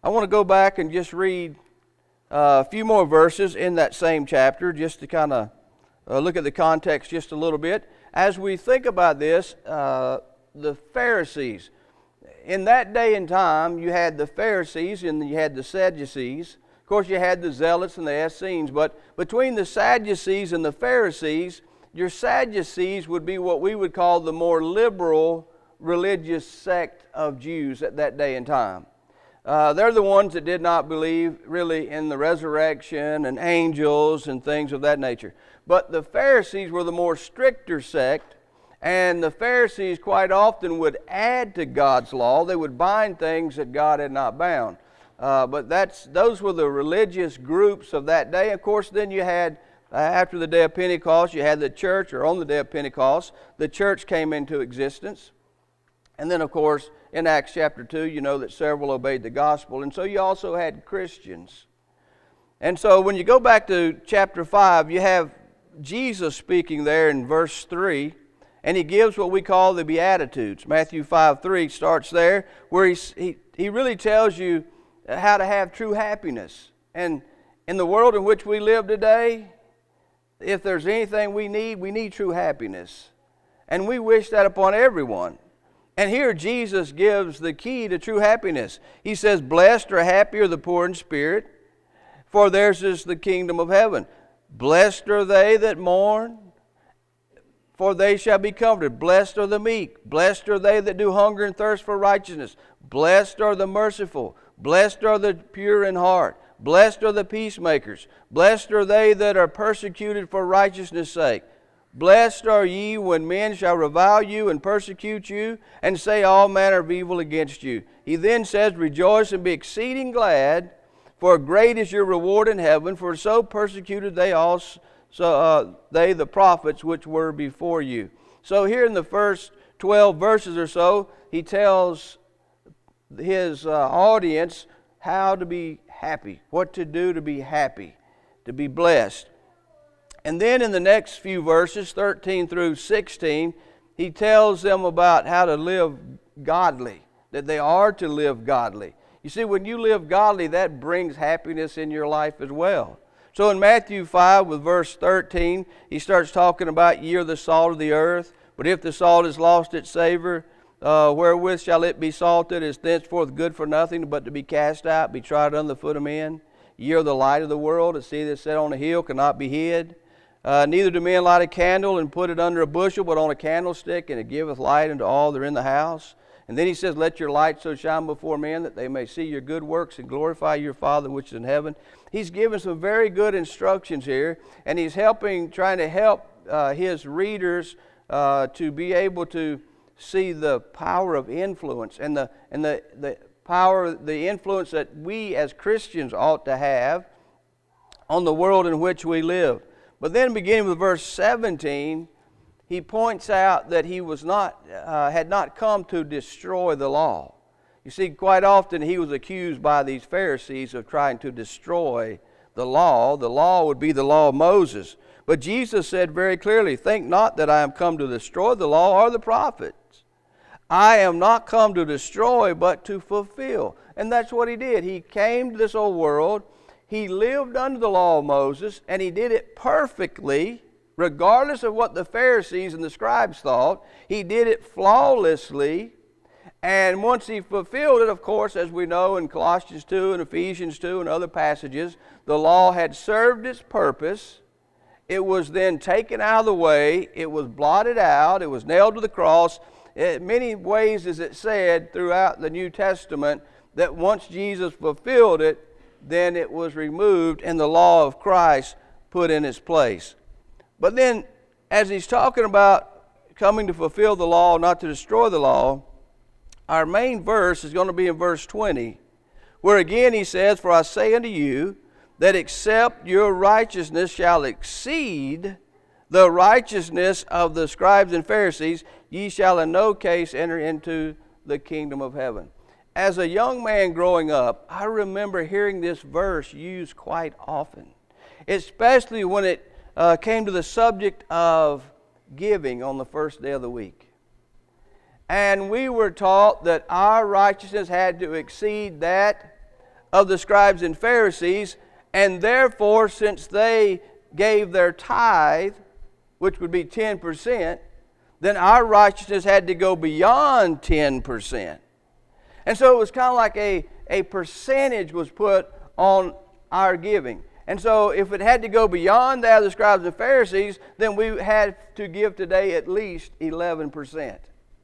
I want to go back and just read a few more verses in that same chapter just to kind of look at the context just a little bit. As we think about this, the Pharisees. In that day and time, you had the Pharisees and you had the Sadducees. Of course, you had the Zealots and the Essenes. But between the Sadducees and the Pharisees, your Sadducees would be what we would call the more liberal religious sect of Jews at that day and time. They're the ones that did not believe really in the resurrection and angels and things of that nature. But the Pharisees were the more stricter sect, and the Pharisees quite often would add to God's law. They would bind things that God had not bound. But those were the religious groups of that day. Of course, then you had, after the day of Pentecost, you had the church, or on the day of Pentecost, the church came into existence. And then, of course, in Acts chapter 2, you know that several obeyed the gospel. And so you also had Christians. And so when you go back to chapter 5, you have Jesus speaking there in verse 3, and he gives what we call the Beatitudes. Matthew 5:3 starts there, where he really tells you how to have true happiness. And in the world in which we live today, if there's anything we need true happiness. And we wish that upon everyone. And here Jesus gives the key to true happiness. He says, "Blessed or happy are the poor in spirit, for theirs is the kingdom of heaven. Blessed are they that mourn, for they shall be comforted. Blessed are the meek. Blessed are they that do hunger and thirst for righteousness. Blessed are the merciful. Blessed are the pure in heart. Blessed are the peacemakers. Blessed are they that are persecuted for righteousness' sake. Blessed are ye when men shall revile you and persecute you, and say all manner of evil against you." He then says, "Rejoice and be exceeding glad, for great is your reward in heaven, for so persecuted they also they the prophets which were before you." So here in the first 12 verses or so, he tells his audience how to be happy, what to do to be happy, to be blessed. And then in the next few verses, 13 through 16, he tells them about how to live godly, that they are to live godly. You see, when you live godly, that brings happiness in your life as well. So in Matthew 5 with verse 13, he starts talking about, "Ye are the salt of the earth, but if the salt has lost its savor, wherewith shall it be salted? It is thenceforth good for nothing, but to be cast out, be trodden under the foot of men. Ye are the light of the world. A city that is set on a hill cannot be hid. Neither do men light a candle and put it under a bushel, but on a candlestick, and it giveth light unto all that are in the house." And then he says, "Let your light so shine before men that they may see your good works and glorify your Father which is in heaven." He's given some very good instructions here, and he's trying to help his readers to be able to see the power of influence and the power, the influence that we as Christians ought to have on the world in which we live. But then beginning with verse 17, he points out that he had not come to destroy the law. You see, quite often he was accused by these Pharisees of trying to destroy the law. The law would be the law of Moses. But Jesus said very clearly, "Think not that I am come to destroy the law or the prophets. I am not come to destroy, but to fulfill." And that's what he did. He came to this old world. He lived under the law of Moses, and he did it perfectly, regardless of what the Pharisees and the scribes thought. He did it flawlessly. And once he fulfilled it, of course, as we know in Colossians 2 and Ephesians 2 and other passages, the law had served its purpose. It was then taken out of the way. It was blotted out. It was nailed to the cross. In many ways, as it said throughout the New Testament, that once Jesus fulfilled it, then it was removed and the law of Christ put in its place. But then, as he's talking about coming to fulfill the law, not to destroy the law, our main verse is going to be in verse 20, where again he says, "For I say unto you, that except your righteousness shall exceed the righteousness of the scribes and Pharisees, ye shall in no case enter into the kingdom of heaven." As a young man growing up, I remember hearing this verse used quite often, especially when it came to the subject of giving on the first day of the week. And we were taught that our righteousness had to exceed that of the scribes and Pharisees, and therefore, since they gave their tithe, which would be 10%, then our righteousness had to go beyond 10%. And so it was kind of like a percentage was put on our giving. And so if it had to go beyond that of the scribes and Pharisees, then we had to give today at least 11%.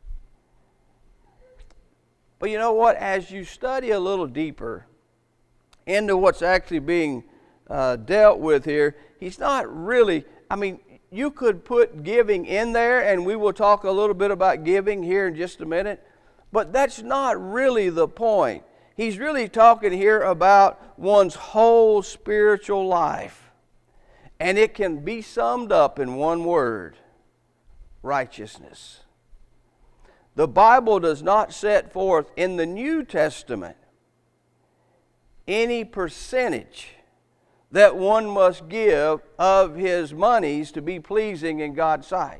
But you know what? As you study a little deeper into what's actually being dealt with here, he's not really, you could put giving in there, and we will talk a little bit about giving here in just a minute, but that's not really the point. He's really talking here about one's whole spiritual life. And it can be summed up in one word: righteousness. The Bible does not set forth in the New Testament any percentage that one must give of his monies to be pleasing in God's sight.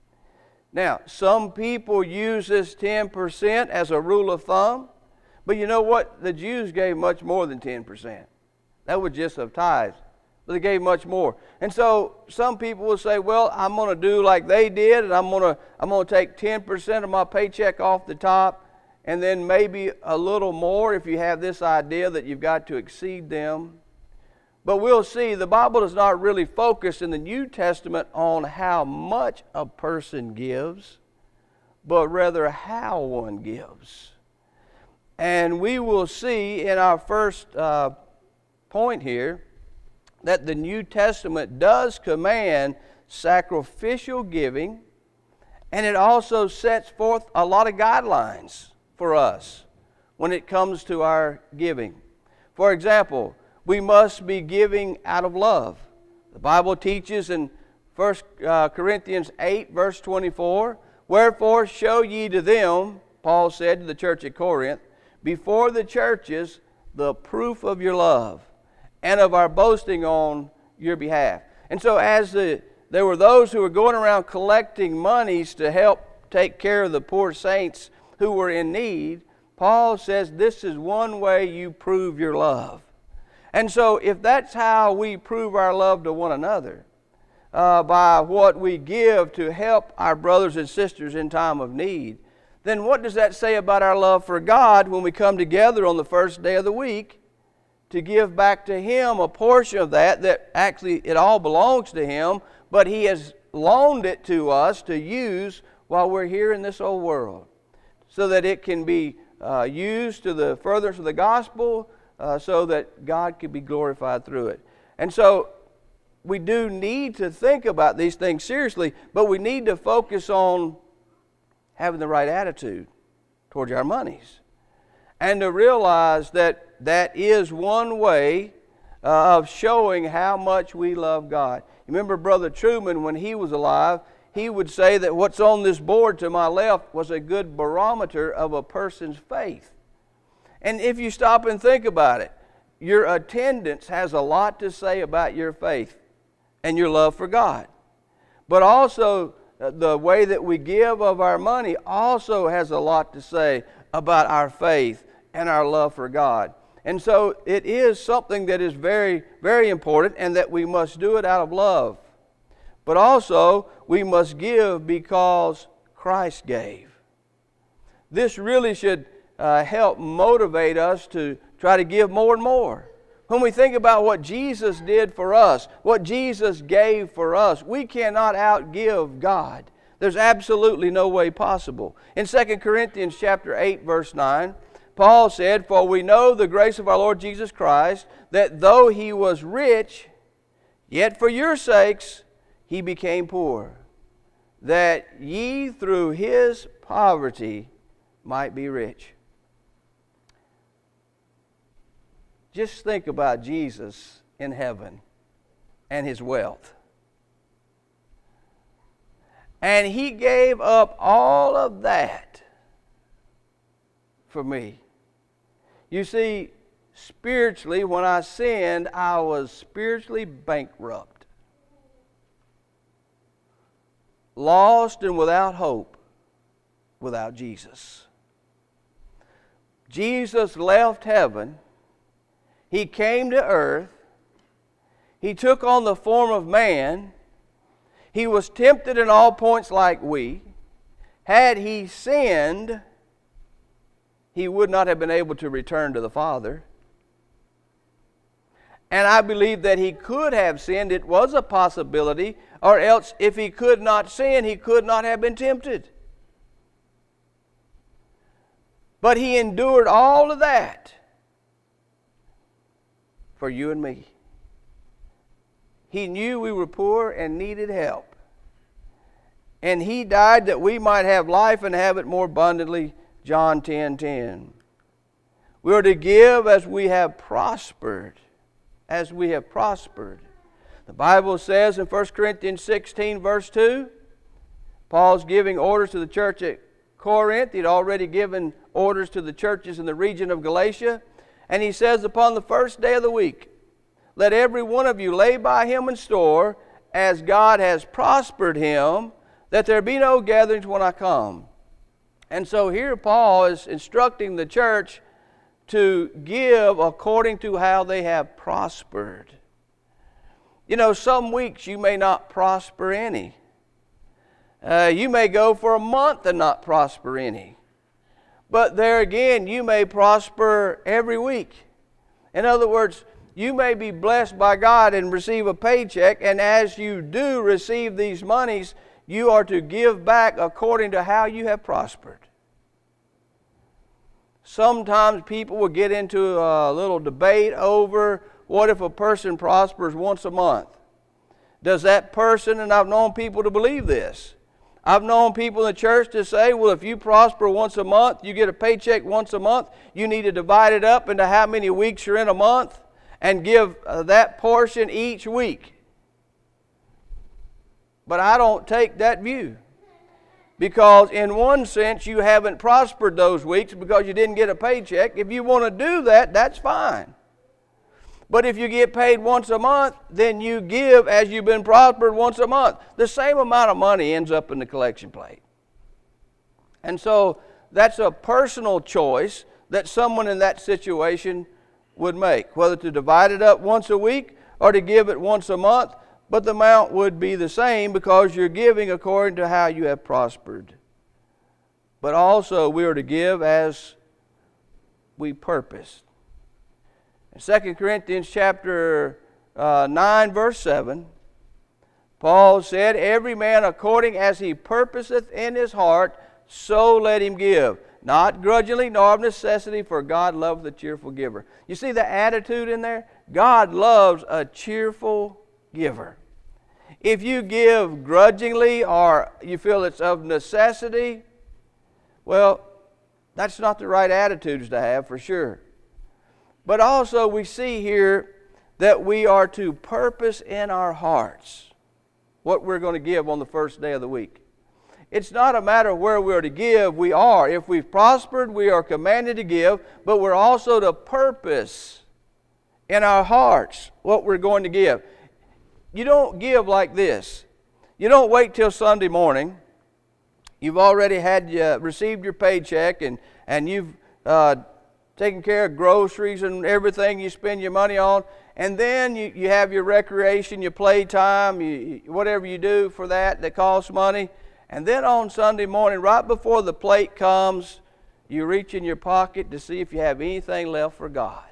Now, some people use this 10% as a rule of thumb. But you know what? The Jews gave much more than 10%. That was just of tithes. But they gave much more. And so some people will say, well, I'm going to do like they did, and I'm going to take 10% of my paycheck off the top, and then maybe a little more if you have this idea that you've got to exceed them. But we'll see, the Bible does not really focus in the New Testament on how much a person gives, but rather how one gives. And we will see in our first point here that the New Testament does command sacrificial giving, and it also sets forth a lot of guidelines for us when it comes to our giving. For example, we must be giving out of love. The Bible teaches in 1 Corinthians 8, verse 24, "Wherefore show ye to them," Paul said to the church at Corinth, "before the churches the proof of your love and of our boasting on your behalf." And so as there were those who were going around collecting monies to help take care of the poor saints who were in need, Paul says this is one way you prove your love. And so if that's how we prove our love to one another, by what we give to help our brothers and sisters in time of need, then what does that say about our love for God when we come together on the first day of the week to give back to Him a portion of that actually it all belongs to Him, but He has loaned it to us to use while we're here in this old world, so that it can be used to the furtherance of the gospel, so that God could be glorified through it. And so we do need to think about these things seriously, but we need to focus on having the right attitude towards our monies, and to realize that that is one way of showing how much we love God. You remember Brother Truman, when he was alive, he would say that what's on this board to my left was a good barometer of a person's faith. And if you stop and think about it, your attendance has a lot to say about your faith and your love for God. But also, the way that we give of our money also has a lot to say about our faith and our love for God. And so it is something that is very, very important, and that we must do it out of love. But also, we must give because Christ gave. This really should help motivate us to try to give more and more. When we think about what Jesus did for us, what Jesus gave for us, we cannot outgive God. There's absolutely no way possible. In 2 Corinthians chapter 8, verse 9, Paul said, "For we know the grace of our Lord Jesus Christ, that though He was rich, yet for your sakes He became poor, that ye through His poverty might be rich." Just think about Jesus in heaven and His wealth. And He gave up all of that for me. You see, spiritually, when I sinned, I was spiritually bankrupt, lost and without hope without Jesus. Jesus left heaven He came to earth. He took on the form of man. He was tempted in all points like we. Had he sinned, he would not have been able to return to the Father. And I believe that he could have sinned. It was a possibility. Or else, if he could not sin, he could not have been tempted. But he endured all of that for you and me. He knew we were poor and needed help. And he died that we might have life and have it more abundantly. John 10:10. We are to give as we have prospered. As we have prospered. The Bible says in 1 Corinthians 16 verse 2, Paul's giving orders to the church at Corinth. He'd already given orders to the churches in the region of Galatia. And he says, upon the first day of the week, let every one of you lay by him in store, as God has prospered him, that there be no gatherings when I come. And so here Paul is instructing the church to give according to how they have prospered. You know, some weeks you may not prosper any. You may go for a month and not prosper any. But there again, you may prosper every week. In other words, you may be blessed by God and receive a paycheck, and as you do receive these monies, you are to give back according to how you have prospered. Sometimes people will get into a little debate over what if a person prospers once a month. Does that person, and I've known people to believe this, I've known people in the church to say, well, if you prosper once a month, you get a paycheck once a month, you need to divide it up into how many weeks you're in a month and give that portion each week. But I don't take that view. Because in one sense, you haven't prospered those weeks because you didn't get a paycheck. If you want to do that, that's fine. But if you get paid once a month, then you give as you've been prospered once a month. The same amount of money ends up in the collection plate. And so that's a personal choice that someone in that situation would make, whether to divide it up once a week or to give it once a month. But the amount would be the same because you're giving according to how you have prospered. But also we are to give as we purpose. In 2 Corinthians chapter 9 verse 7, Paul said, every man according as he purposeth in his heart, so let him give. Not grudgingly, nor of necessity, for God loveth a cheerful giver. You see the attitude in there? God loves a cheerful giver. If you give grudgingly or you feel it's of necessity, well, that's not the right attitudes to have for sure. But also we see here that we are to purpose in our hearts what we're going to give on the first day of the week. It's not a matter of where we are to give, we are. If we've prospered, we are commanded to give, but we're also to purpose in our hearts what we're going to give. You don't give like this. You don't wait till Sunday morning. You've already received your paycheck and you've taken care of groceries and everything you spend your money on. And then you have your recreation, your playtime, whatever you do for that costs money. And then on Sunday morning, right before the plate comes, you reach in your pocket to see if you have anything left for God.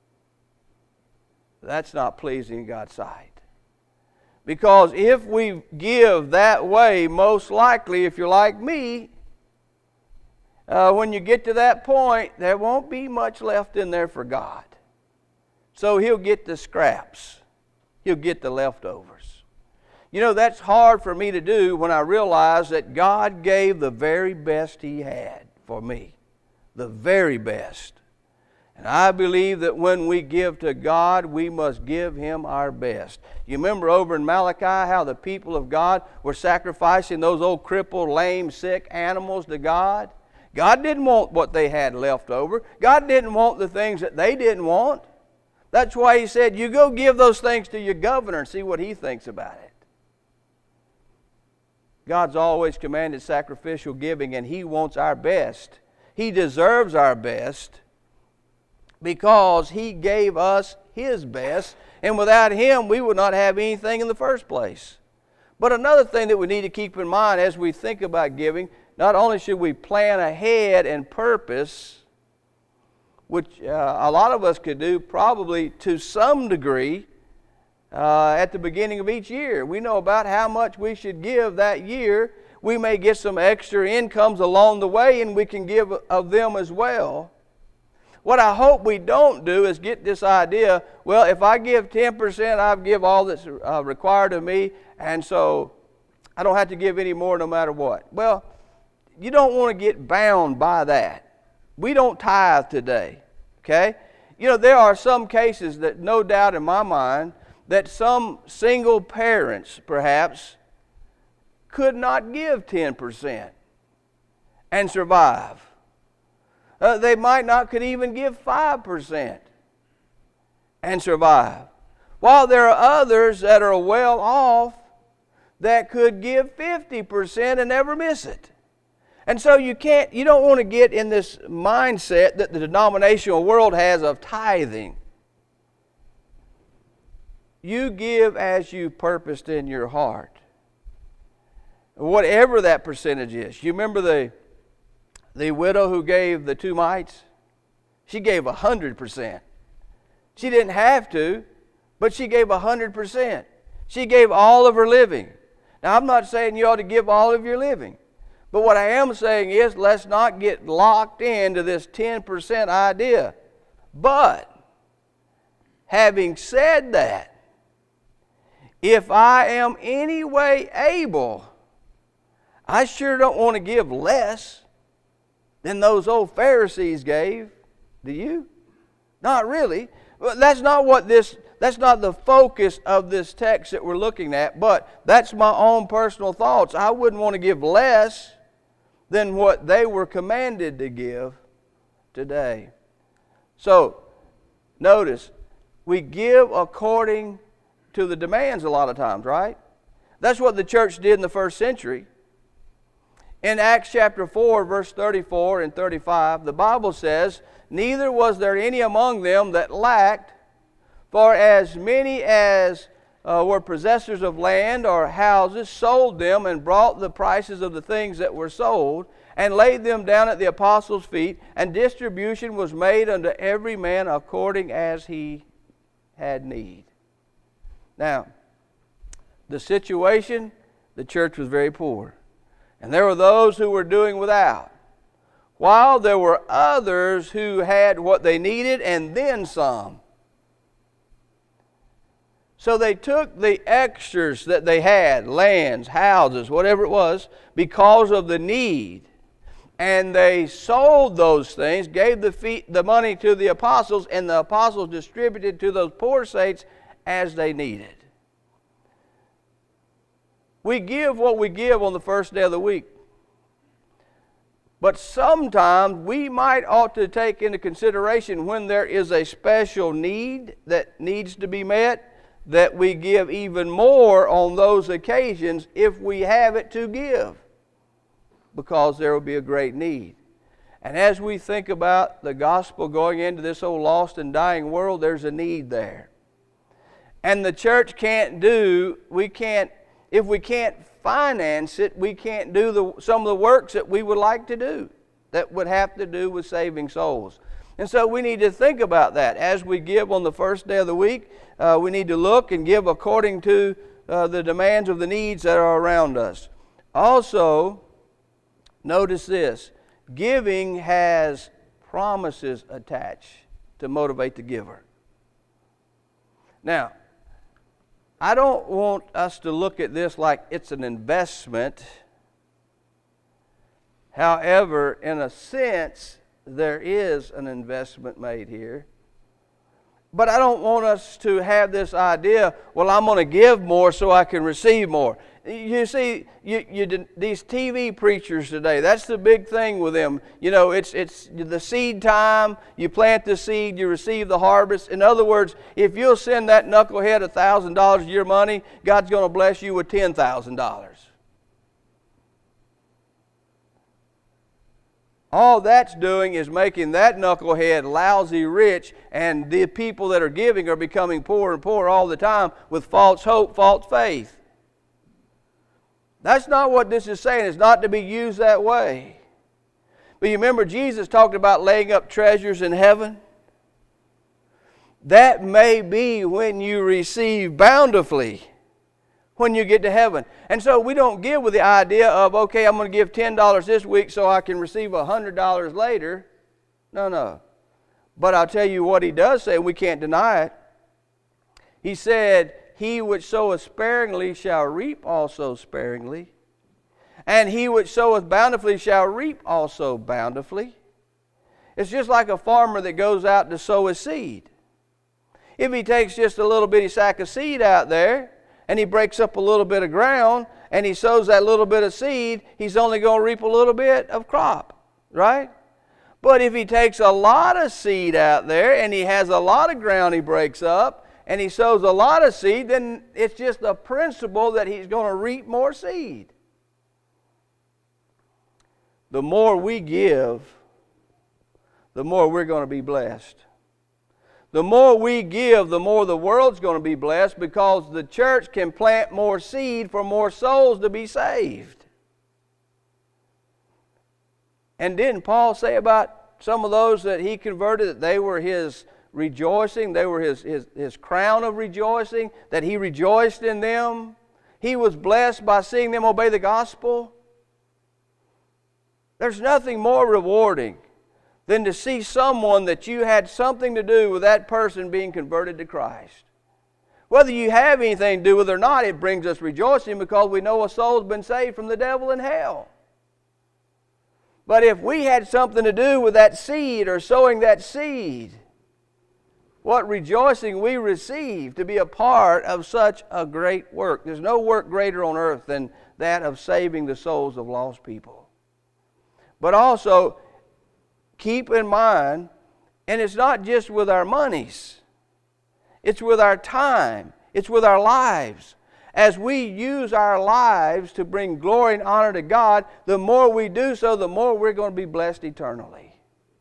That's not pleasing in God's sight. Because if we give that way, most likely, if you're like me, when you get to that point, there won't be much left in there for God. So He'll get the scraps. He'll get the leftovers. You know, that's hard for me to do when I realize that God gave the very best He had for me. The very best. And I believe that when we give to God, we must give Him our best. You remember over in Malachi how the people of God were sacrificing those old crippled, lame, sick animals to God? God didn't want what they had left over. God didn't want the things that they didn't want. That's why He said, you go give those things to your governor and see what he thinks about it. God's always commanded sacrificial giving, and He wants our best. He deserves our best. because He gave us His best, and without Him we would not have anything in the first place. But another thing that we need to keep in mind as we think about giving, not only should we plan ahead and purpose, which a lot of us could do probably to some degree at the beginning of each year. We know about how much we should give that year. We may get some extra incomes along the way, and we can give of them as well. What I hope we don't do is get this idea, well, if I give 10%, I give all that's required of me, and so I don't have to give any more no matter what. Well, you don't want to get bound by that. We don't tithe today, okay? You know, there are some cases that no doubt in my mind that some single parents perhaps could not give 10% and survive. They might not could even give 5% and survive. While there are others that are well off that could give 50% and never miss it. And so you don't want to get in this mindset that the denominational world has of tithing. You give as you purposed in your heart. Whatever that percentage is. You remember the widow who gave the 2 mites? She gave 100%. She didn't have to, but she gave 100%. She gave all of her living. Now, I'm not saying you ought to give all of your living. But what I am saying is, let's not get locked into this 10% idea. But, having said that, if I am any way able, I sure don't want to give less than those old Pharisees gave. Do you? Not really. That's not the focus of this text that we're looking at, but that's my own personal thoughts. I wouldn't want to give less than what they were commanded to give today. So, notice, we give according to the demands a lot of times, right? That's what the church did in the first century. In Acts chapter 4, verse 34 and 35, the Bible says, "Neither was there any among them that lacked, for as many as were possessors of land or houses sold them and brought the prices of the things that were sold and laid them down at the apostles' feet, and distribution was made unto every man according as he had need." Now, the situation, the church was very poor. And there were those who were doing without, while there were others who had what they needed and then some. So they took the extras that they had, lands, houses, whatever it was, because of the need. And they sold those things, gave the money to the apostles, and the apostles distributed to those poor saints as they needed. We give what we give on the first day of the week. But sometimes we might ought to take into consideration when there is a special need that needs to be met, that we give even more on those occasions if we have it to give, because there will be a great need. And as we think about the gospel going into this old lost and dying world, there's a need there. And the church if we can't finance it, we can't do some of the works that we would like to do that would have to do with saving souls. And so we need to think about that. As we give on the first day of the week, we need to look and give according to the demands of the needs that are around us. Also, notice this. Giving has promises attached to motivate the giver. Now, I don't want us to look at this like it's an investment. However, in a sense, there is an investment made here. But I don't want us to have this idea, well, I'm going to give more so I can receive more. You see, these TV preachers today, that's the big thing with them. You know, it's the seed time, you plant the seed, you receive the harvest. In other words, if you'll send that knucklehead $1,000 of your money, God's going to bless you with $10,000. all that's doing is making that knucklehead lousy rich, and the people that are giving are becoming poorer and poorer all the time with false hope, false faith. That's not what this is saying. It's not to be used that way. But you remember Jesus talked about laying up treasures in heaven? That may be when you receive bountifully, when you get to heaven. And so we don't give with the idea of, okay, I'm going to give $10 this week so I can receive $100 later. No. But I'll tell you what he does say, and we can't deny it. He said, he which soweth sparingly shall reap also sparingly, and he which soweth bountifully shall reap also bountifully. It's just like a farmer that goes out to sow his seed. If he takes just a little bitty sack of seed out there, and he breaks up a little bit of ground, and he sows that little bit of seed, he's only going to reap a little bit of crop, right? But if he takes a lot of seed out there, and he has a lot of ground he breaks up, and he sows a lot of seed, then it's just a principle that he's going to reap more seed. The more we give, the more we're going to be blessed. The more we give, the more the world's going to be blessed, because the church can plant more seed for more souls to be saved. And didn't Paul say about some of those that he converted that they were his rejoicing, they were his crown of rejoicing, that he rejoiced in them? He was blessed by seeing them obey the gospel. There's nothing more rewarding than to see someone that you had something to do with that person being converted to Christ. Whether you have anything to do with it or not, it brings us rejoicing because we know a soul's been saved from the devil and hell. But if we had something to do with that seed or sowing that seed, what rejoicing we receive to be a part of such a great work. There's no work greater on earth than that of saving the souls of lost people. But also, keep in mind, and it's not just with our monies. It's with our time. It's with our lives. As we use our lives to bring glory and honor to God, the more we do so, the more we're going to be blessed eternally.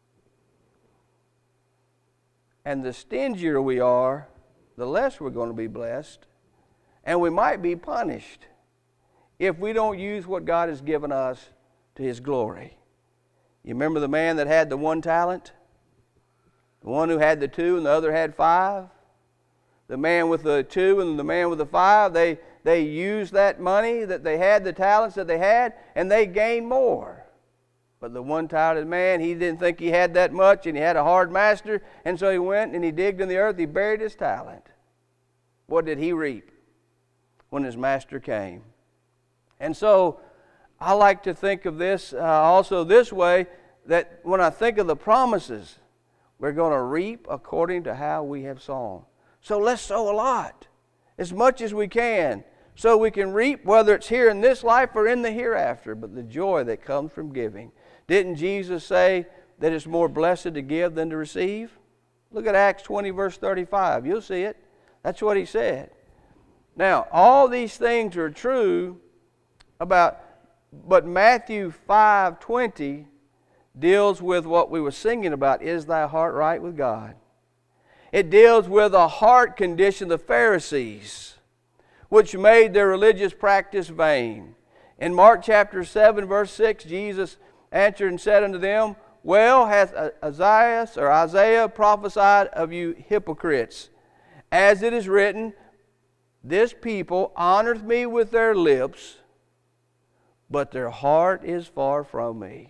And the stingier we are, the less we're going to be blessed. And we might be punished if we don't use what God has given us to His glory. You remember the man that had the 1 talent? The one who had the 2 and the other had 5? The man with the 2 and the man with the 5, they used that money that they had, the talents that they had, and they gained more. But the 1-talented man, he didn't think he had that much, and he had a hard master, and so he went and he digged in the earth, he buried his talent. What did he reap when his master came? And so I like to think of this also this way, that when I think of the promises, we're going to reap according to how we have sown. So let's sow a lot, as much as we can, so we can reap, whether it's here in this life or in the hereafter, but the joy that comes from giving. Didn't Jesus say that it's more blessed to give than to receive? Look at Acts 20, verse 35. You'll see it. That's what He said. Now, all these things are true about, but Matthew 5:20 deals with what we were singing about, is thy heart right with God? It deals with a heart condition of the Pharisees, which made their religious practice vain. In Mark chapter 7, verse 6, Jesus answered and said unto them, well hath Isaiah prophesied of you hypocrites, as it is written, this people honoreth me with their lips, but their heart is far from me.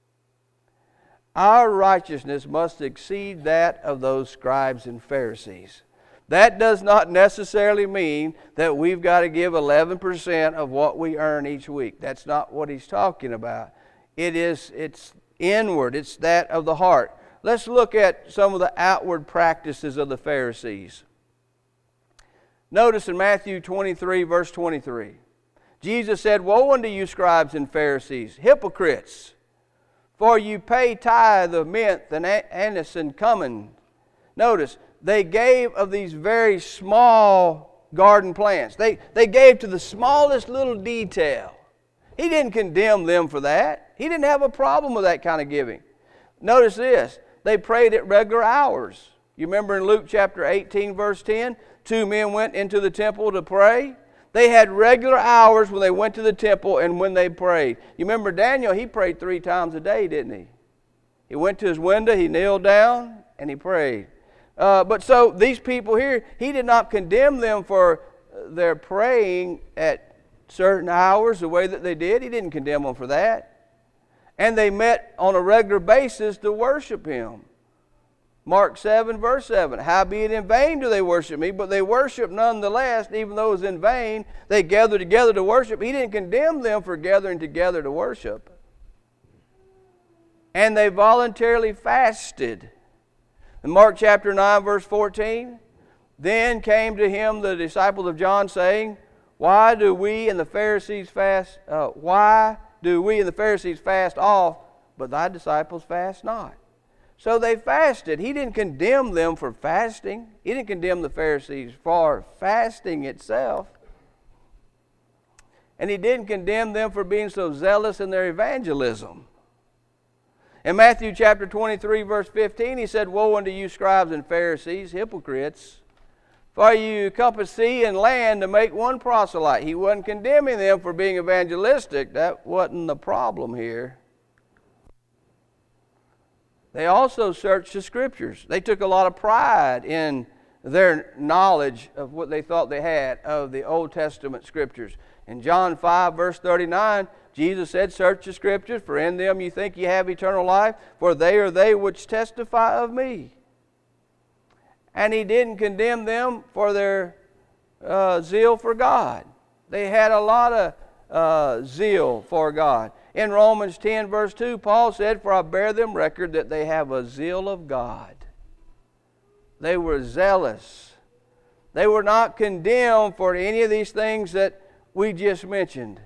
Our righteousness must exceed that of those scribes and Pharisees. That does not necessarily mean that we've got to give 11% of what we earn each week. That's not what he's talking about. It's inward. It's that of the heart. Let's look at some of the outward practices of the Pharisees. Notice in Matthew 23, verse 23. Jesus said, woe unto you, scribes and Pharisees, hypocrites! For you pay tithe of mint and anise and cumin. Notice, they gave of these very small garden plants. They gave to the smallest little detail. He didn't condemn them for that. He didn't have a problem with that kind of giving. Notice this. They prayed at regular hours. You remember in Luke chapter 18, verse 10, 2 men went into the temple to pray. They had regular hours when they went to the temple and when they prayed. You remember Daniel, he prayed 3 times a day, didn't he? He went to his window, he kneeled down, and he prayed. But so these people here, he did not condemn them for their praying at certain hours the way that they did. He didn't condemn them for that. And they met on a regular basis to worship him. Mark 7, verse 7, howbeit in vain do they worship me, but they worship nonetheless, even though it was in vain. They gathered together to worship. He didn't condemn them for gathering together to worship. And they voluntarily fasted. In Mark chapter 9, verse 14, then came to him the disciples of John, saying, why do we and the Pharisees fast off, but thy disciples fast not? So they fasted. He didn't condemn them for fasting. He didn't condemn the Pharisees for fasting itself. And he didn't condemn them for being so zealous in their evangelism. In Matthew chapter 23, verse 15, he said, woe unto you, scribes and Pharisees, hypocrites, for you compass sea and land to make one proselyte. He wasn't condemning them for being evangelistic. That wasn't the problem here. They also searched the Scriptures. They took a lot of pride in their knowledge of what they thought they had of the Old Testament Scriptures. In John 5, verse 39, Jesus said, search the Scriptures, for in them you think you have eternal life, for they are they which testify of me. And he didn't condemn them for their zeal for God. They had a lot of zeal for God. In Romans 10, verse 2, Paul said, for I bear them record that they have a zeal of God. They were zealous. They were not condemned for any of these things that we just mentioned.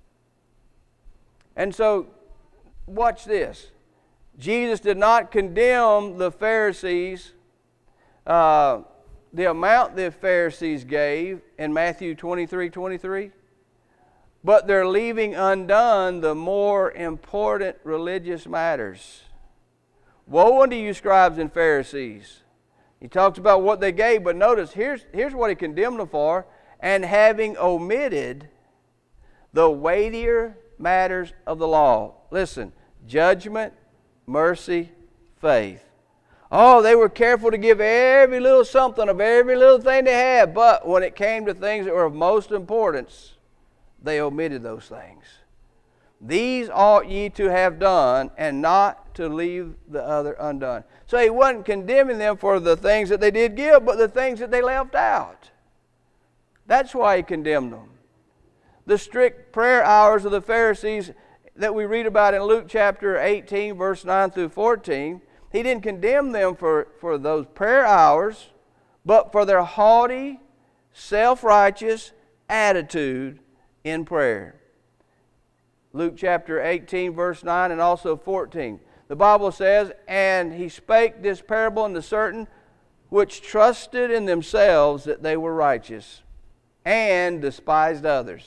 And so, watch this. Jesus did not condemn the Pharisees, the amount the Pharisees gave in Matthew 23:23. But they're leaving undone the more important religious matters. Woe unto you, scribes and Pharisees. He talks about what they gave, but notice, here's what he condemned them for. And having omitted the weightier matters of the law. Listen, judgment, mercy, faith. Oh, they were careful to give every little something of every little thing they had, but when it came to things that were of most importance, they omitted those things. These ought ye to have done, and not to leave the other undone. So he wasn't condemning them for the things that they did give, but the things that they left out. That's why he condemned them. The strict prayer hours of the Pharisees that we read about in Luke chapter 18, verse 9 through 14, he didn't condemn them for those prayer hours, but for their haughty, self-righteous attitude in prayer. Luke chapter 18, verse 9 and also 14. The Bible says, and he spake this parable unto certain which trusted in themselves that they were righteous, and despised others.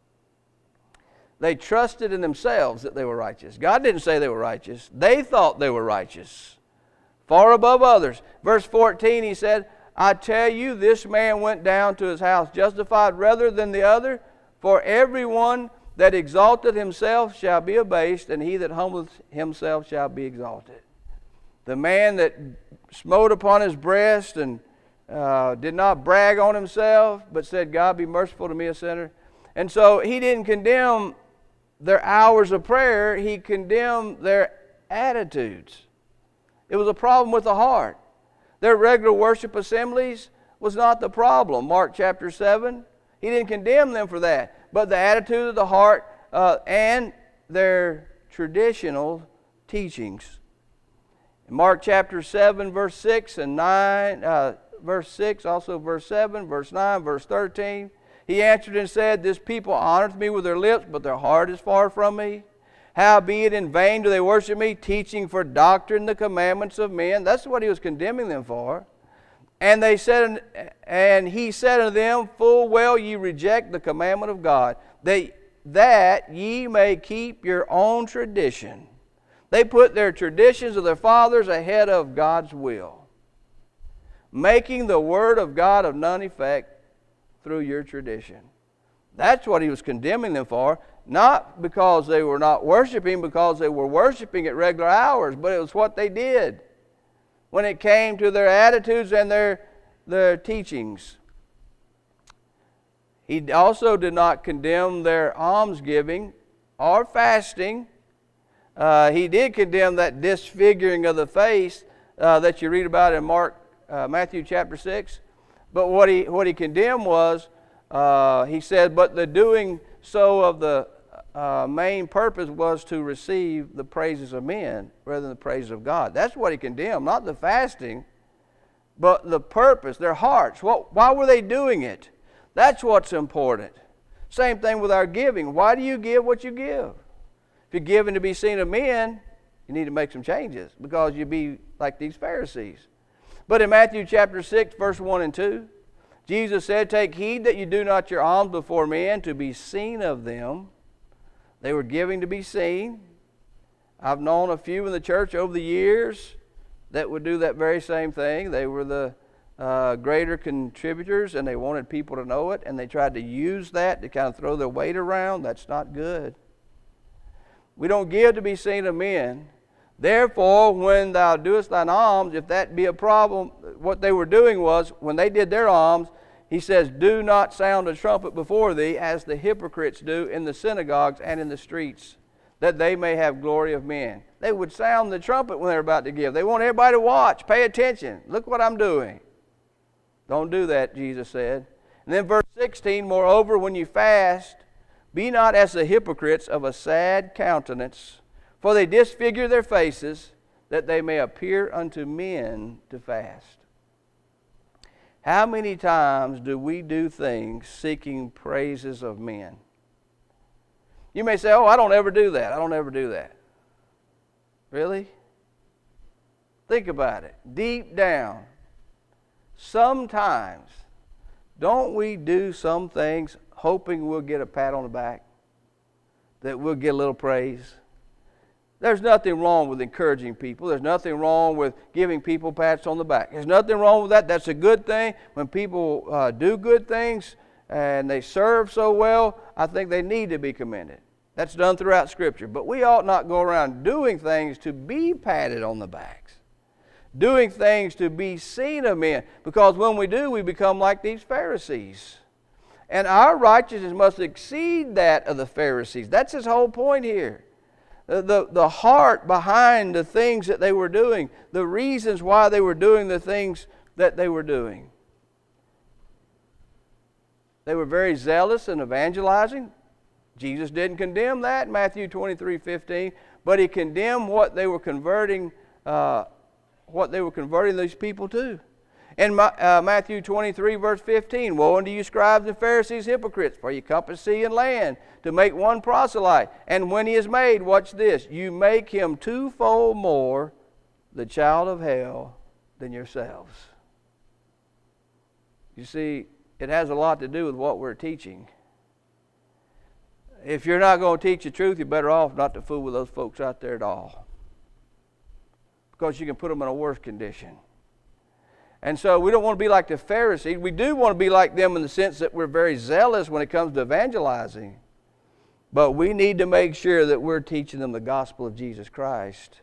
They trusted in themselves that they were righteous. God didn't say they were righteous. They thought they were righteous, far above others. Verse 14, he said, I tell you, this man went down to his house justified rather than the other. For everyone that exalteth himself shall be abased, and he that humbleth himself shall be exalted. The man that smote upon his breast and did not brag on himself, but said, God be merciful to me, a sinner. And so he didn't condemn their hours of prayer, he condemned their attitudes. It was a problem with the heart. Their regular worship assemblies was not the problem. Mark chapter 7, he didn't condemn them for that. But the attitude of the heart and their traditional teachings. In Mark chapter 7, verse 6 and 9, verse 6, also verse 7, verse 9, verse 13, he answered and said, this people honoreth me with their lips, but their heart is far from me. Howbeit in vain do they worship me, teaching for doctrine the commandments of men. That's what he was condemning them for. And he said unto them, full well ye reject the commandment of God. They that ye may keep your own tradition. They put their traditions of their fathers ahead of God's will, making the word of God of none effect through your tradition. That's what he was condemning them for, not because they were not worshiping, because they were worshiping at regular hours, but it was what they did when it came to their attitudes and their teachings. He also did not condemn their almsgiving or fasting. He did condemn that disfiguring of the face that you read about in Matthew chapter 6. But what he condemned was, he said, but the doing so of the main purpose was to receive the praises of men rather than the praises of God. That's what he condemned, not the fasting, but the purpose, their hearts. Why were they doing it? That's what's important. Same thing with our giving. Why do you give what you give? If you're giving to be seen of men, you need to make some changes because you'll be like these Pharisees. But in Matthew chapter 6, verse 1 and 2, Jesus said, take heed that you do not your alms before men to be seen of them. They were giving to be seen. I've known a few in the church over the years that would do that very same thing. They were the greater contributors, and they wanted people to know it, and they tried to use that to kind of throw their weight around. That's not good. We don't give to be seen of men. Therefore, when thou doest thine alms, if that be a problem, what they were doing was, when they did their alms, he says, do not sound a trumpet before thee, as the hypocrites do in the synagogues and in the streets, that they may have glory of men. They would sound the trumpet when they're about to give. They want everybody to watch, pay attention. Look what I'm doing. Don't do that, Jesus said. And then verse 16, moreover, when you fast, be not as the hypocrites of a sad countenance, for they disfigure their faces, that they may appear unto men to fast. How many times do we do things seeking praises of men? You may say, oh, I don't ever do that. I don't ever do that. Really? Think about it. Deep down, sometimes, don't we do some things hoping we'll get a pat on the back? That we'll get a little praise? There's nothing wrong with encouraging people. There's nothing wrong with giving people pats on the back. There's nothing wrong with that. That's a good thing. When people do good things and they serve so well, I think they need to be commended. That's done throughout Scripture. But we ought not go around doing things to be patted on the backs, doing things to be seen of men, because when we do, we become like these Pharisees. And our righteousness must exceed that of the Pharisees. That's his whole point here. The heart behind the things that they were doing, the reasons why they were doing the things that they were doing. They were very zealous in evangelizing. Jesus didn't condemn that in Matthew 23:15, but he condemned what they were converting these people to. In Matthew 23, verse 15, woe unto you, scribes and Pharisees, hypocrites, for you compass sea and land to make one proselyte. And when he is made, watch this, you make him twofold more the child of hell than yourselves. You see, it has a lot to do with what we're teaching. If you're not going to teach the truth, you're better off not to fool with those folks out there at all, because you can put them in a worse condition. And so we don't want to be like the Pharisees. We do want to be like them in the sense that we're very zealous when it comes to evangelizing. But we need to make sure that we're teaching them the gospel of Jesus Christ.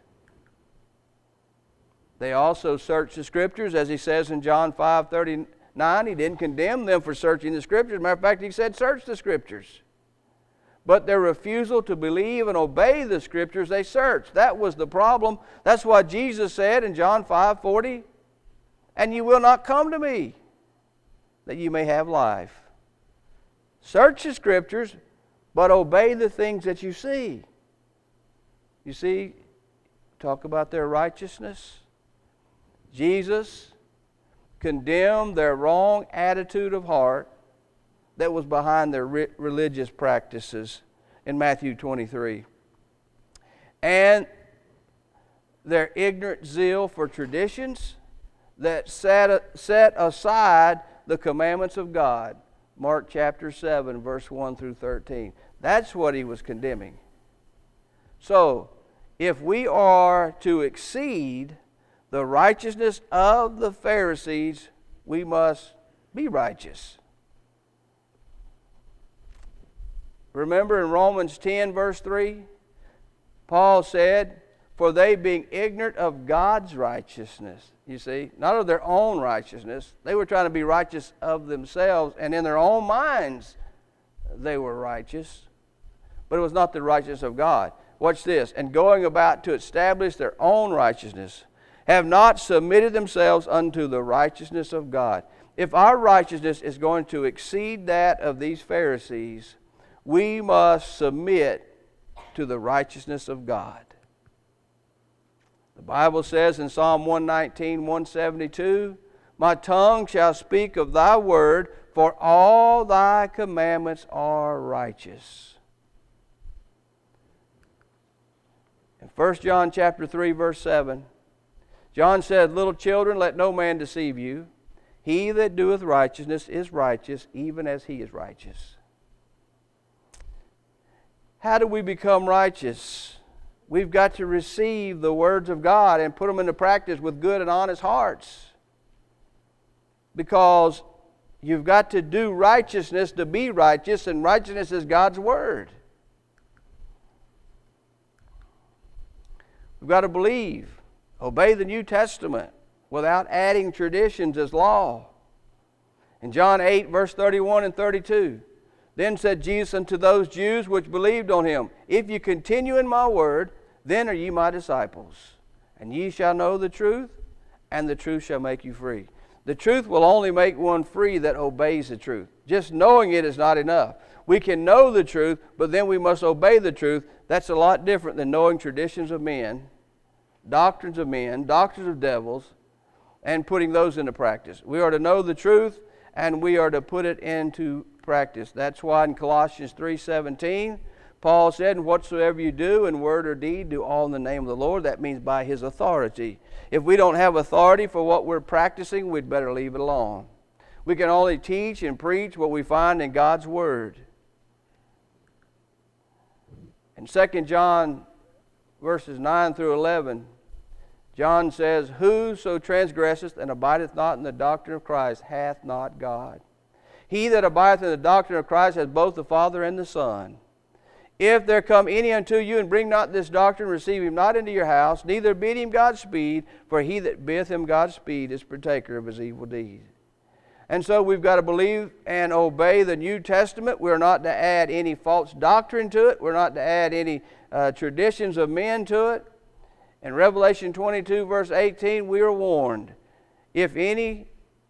They also searched the Scriptures, as he says in John 5:39. He didn't condemn them for searching the Scriptures. As a matter of fact, he said, search the Scriptures. But their refusal to believe and obey the Scriptures, they searched. That was the problem. That's why Jesus said in John 5:40, and you will not come to me, that you may have life. Search the Scriptures, but obey the things that you see. You see, talk about their righteousness. Jesus condemned their wrong attitude of heart that was behind their religious practices in Matthew 23. And their ignorant zeal for traditions that set aside the commandments of God. Mark chapter 7, verse 1 through 13. That's what he was condemning. So, if we are to exceed the righteousness of the Pharisees, we must be righteous. Remember in Romans 10, verse 3, Paul said, "For they being ignorant of God's righteousness," you see, not of their own righteousness, they were trying to be righteous of themselves, and in their own minds they were righteous, but it was not the righteousness of God. Watch this. "And going about to establish their own righteousness, have not submitted themselves unto the righteousness of God." If our righteousness is going to exceed that of these Pharisees, we must submit to the righteousness of God. The Bible says in Psalm 119, 172, "My tongue shall speak of thy word, for all thy commandments are righteous." In 1 John chapter 3, verse 7, John said, "Little children, let no man deceive you. He that doeth righteousness is righteous, even as he is righteous." How do we become righteous? We've got to receive the words of God and put them into practice with good and honest hearts. Because you've got to do righteousness to be righteous, and righteousness is God's word. We've got to believe, obey the New Testament without adding traditions as law. In John 8, verse 31 and 32, "Then said Jesus unto those Jews which believed on him, If ye continue in my word, then are ye my disciples. And ye shall know the truth, and the truth shall make you free." The truth will only make one free that obeys the truth. Just knowing it is not enough. We can know the truth, but then we must obey the truth. That's a lot different than knowing traditions of men, doctrines of men, doctrines of devils, and putting those into practice. We are to know the truth, and we are to put it into practice. That's why in Colossians 3:17, Paul said, "And whatsoever you do in word or deed, do all in the name of the Lord." That means by his authority. If we don't have authority for what we're practicing, we'd better leave it alone. We can only teach and preach what we find in God's word. In 2 John verses 9 through 11, John says, "Whoso transgresseth and abideth not in the doctrine of Christ hath not God. He that abideth in the doctrine of Christ hath both the Father and the Son. If there come any unto you and bring not this doctrine, receive him not into your house, neither bid him Godspeed, for he that biddeth him Godspeed is partaker of his evil deed." And so we've got to believe and obey the New Testament. We're not to add any false doctrine to it. We're not to add any traditions of men to it. In Revelation 22, verse 18, we are warned, if any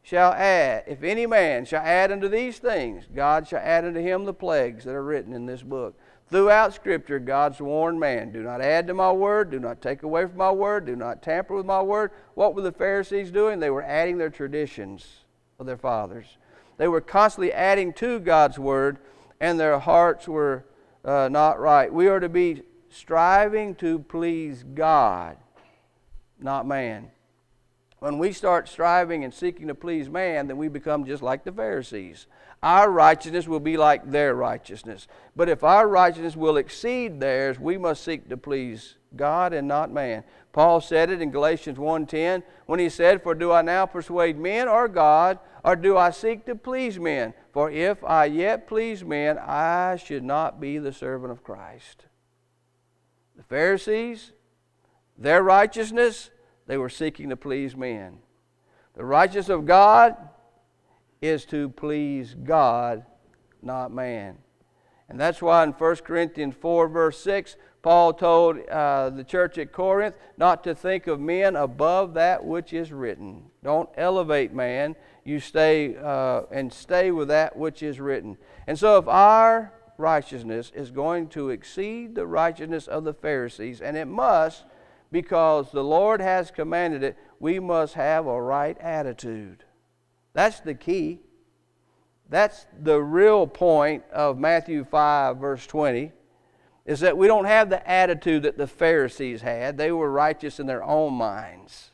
man shall add unto these things, God shall add unto him the plagues that are written in this book. Throughout Scripture, God's warned man, do not add to my word, do not take away from my word, do not tamper with my word. What were the Pharisees doing? They were adding their traditions of their fathers. They were constantly adding to God's word, and their hearts were not right. We are to be striving to please God, not man. When we start striving and seeking to please man, then we become just like the Pharisees. Our righteousness will be like their righteousness. But if our righteousness will exceed theirs, we must seek to please God and not man. Paul said it in Galatians 1:10 when he said, "For do I now persuade men or God, or do I seek to please men? For if I yet please men, I should not be the servant of Christ." The Pharisees, their righteousness, they were seeking to please men. The righteousness of God is to please God, not man. And that's why in 1 Corinthians 4, verse 6, Paul told the church at Corinth not to think of men above that which is written. Don't elevate man. You stay with that which is written. And so if our righteousness is going to exceed the righteousness of the Pharisees, and it must, because the Lord has commanded it, we must have a right attitude. That's the key. That's the real point of Matthew 5, verse 20, is that we don't have the attitude that the Pharisees had. They were righteous in their own minds.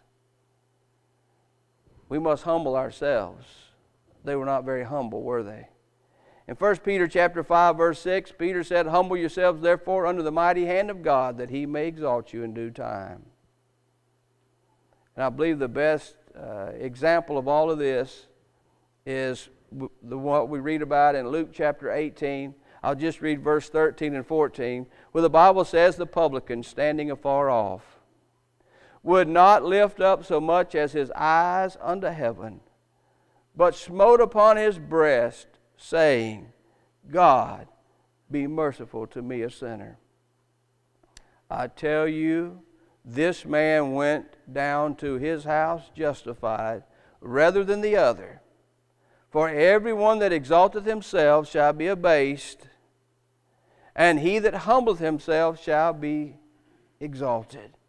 We must humble ourselves. They were not very humble, were they? In 1 Peter chapter 5, verse 6, Peter said, "Humble yourselves therefore under the mighty hand of God, that He may exalt you in due time." And I believe the best example of all of this is what we read about in Luke chapter 18. I'll just read verse 13 and 14, where the Bible says, "The publican, standing afar off, would not lift up so much as his eyes unto heaven, but smote upon his breast, saying, God, be merciful to me, a sinner." I tell you, this man went down to his house justified rather than the other. For everyone that exalteth himself shall be abased, and he that humbleth himself shall be exalted.